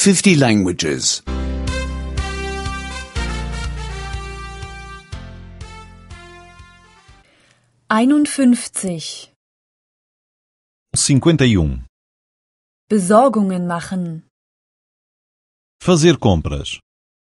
50 languages. 51. 51. Besorgungen machen. Fazer compras.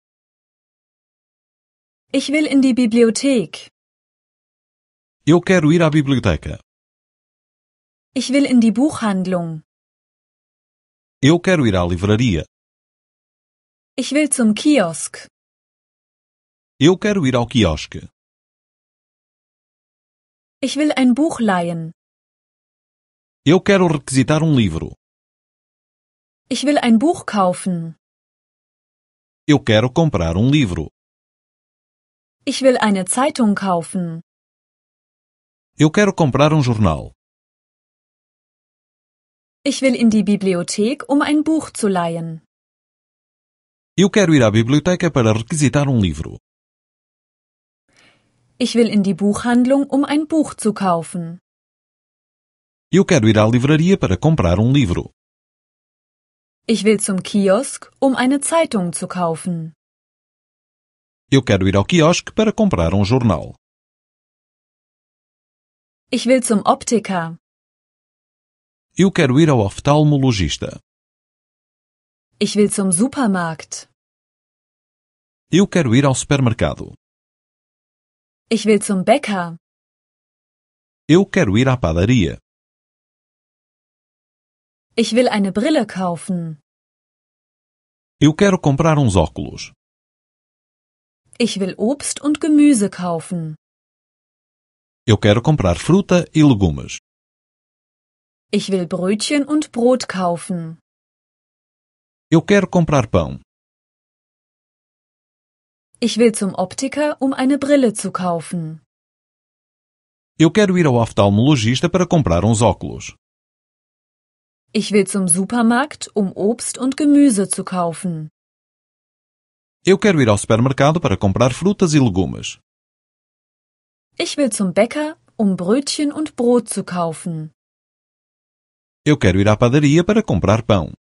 Ich will in die Bibliothek. Eu quero ir à biblioteca. Ich will in die Buchhandlung. Eu quero ir à livraria. Ich will zum Kiosk. Eu quero ir ao quiosque. Ich will ein Buch leihen. Eu quero requisitar um livro. Ich will ein Buch kaufen. Eu quero comprar um livro. Ich will eine Zeitung kaufen. Eu quero comprar um jornal. Ich will in die Bibliothek, um ein Buch zu leihen. Eu quero ir à biblioteca para requisitar um livro. Ich will in die Buchhandlung, um ein Buch zu kaufen. Eu quero ir à livraria para comprar um livro. Ich will zum Kiosk, um eine Zeitung zu kaufen. Eu quero ir ao quiosque para comprar um jornal. Ich will zum Optiker. Eu quero ir ao oftalmologista. Ich will zum Supermarkt. Eu quero ir ao supermercado. Ich will zum Bäcker. Eu quero ir à padaria. Ich will eine Brille kaufen. Eu quero comprar uns óculos. Ich will Obst und Gemüse kaufen. Eu quero comprar fruta e legumes. Ich will Brötchen und Brot kaufen. Eu quero comprar pão. Ich will zum Optiker, um eine Brille zu kaufen. Eu quero ir ao oftalmologista para comprar uns óculos. Ich will zum Supermarkt, um Obst und Gemüse zu kaufen. Eu quero ir ao supermercado para comprar frutas e legumes. Ich will zum Bäcker, um Brötchen und Brot zu kaufen. Eu quero ir à padaria para comprar pão.